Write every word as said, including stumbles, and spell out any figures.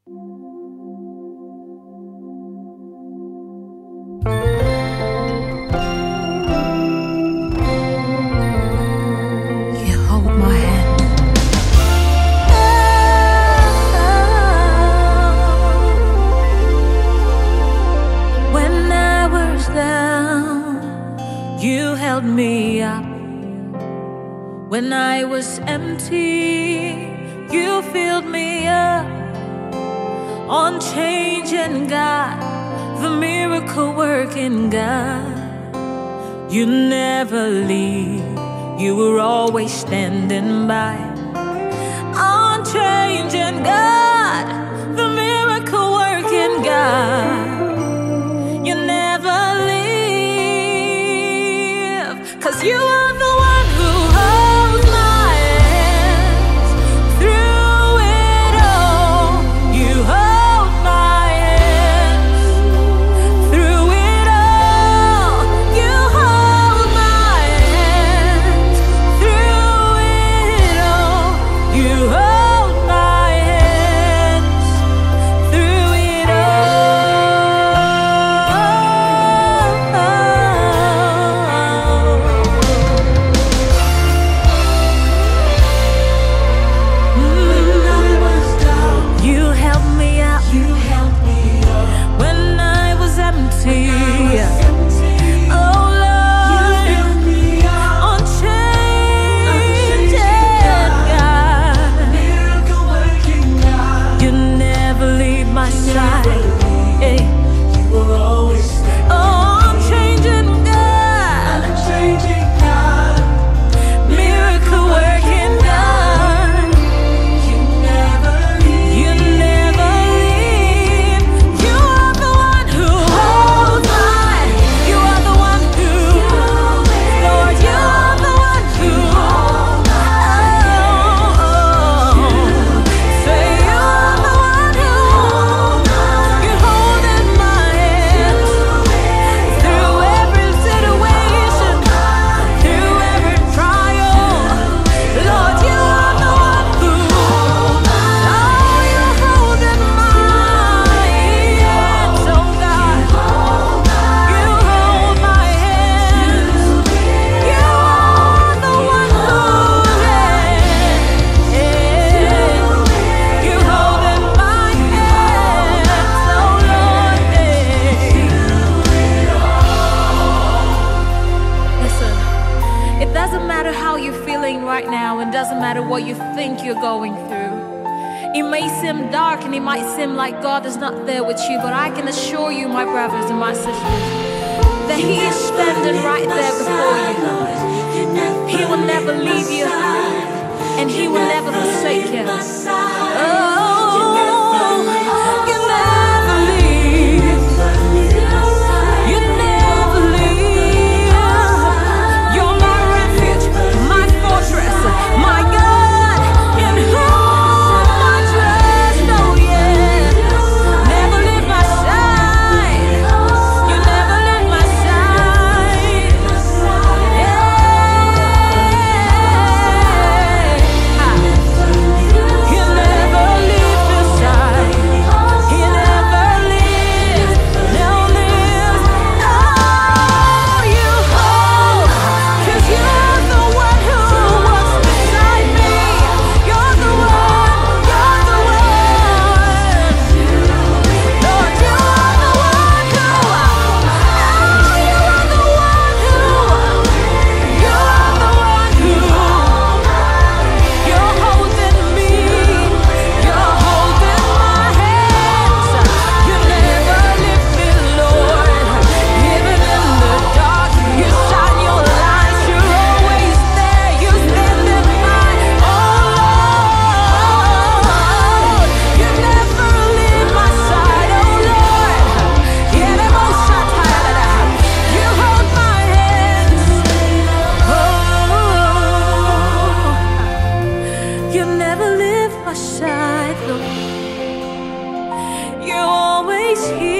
You hold my hand. When I was down, you held me up. When I was empty, you filled me up. Unchanging God, the miracle working God. You never leave, you were always standing by. Unchanging God, the miracle working God. You never leave, 'cause you are the one who holds my hands through it all. You hold my hands through it all. You hold my hands through it all. You hold my hands through it right now, and doesn't matter what you think you're going through. It may seem dark and it might seem like God is not there with you, but I can assure you, my brothers and my sisters, that He is standing right there before you. He will never leave you, and He will never forsake you. Oh, you're always here.